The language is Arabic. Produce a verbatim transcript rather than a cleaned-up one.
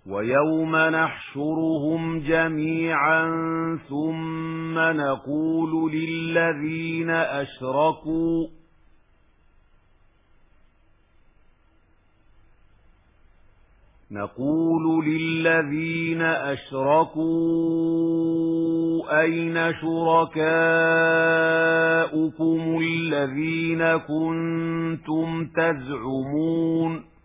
وَيَوْمَ نَحْشُرُهُمْ جَمِيعًا ثُمَّ نَقُولُ لِلَّذِينَ أَشْرَكُوا نَقُولُ لِلَّذِينَ أَشْرَكُوا أَيْنَ شُرَكَاؤُكُمُ الَّذِينَ كُنتُمْ تَزْعُمُونَ